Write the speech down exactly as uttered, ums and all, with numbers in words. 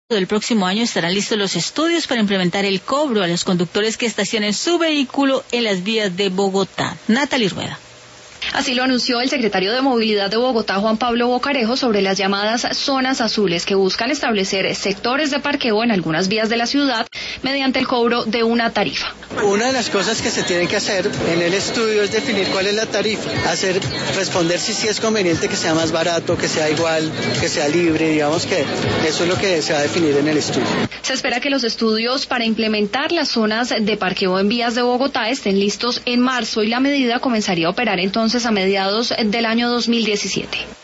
del próximo año estarán listos los estudios para implementar el cobro a los conductores que estacionen su vehículo en las vías de Bogotá. Natalie Rueda. Así lo anunció el secretario de Movilidad de Bogotá, Juan Pablo Bocarejo, sobre las llamadas zonas azules que buscan establecer sectores de parqueo en algunas vías de la ciudad mediante el cobro de una tarifa. Una de las cosas que se tiene que hacer en el estudio es definir cuál es la tarifa, hacer responder si sí es conveniente que sea más barato, que sea igual, que sea libre, digamos que eso es lo que se va a definir en el estudio. Se espera que los estudios para implementar las zonas de parqueo en vías de Bogotá estén listos en marzo y la medida comenzaría a operar entonces a mediados del año dos mil diecisiete.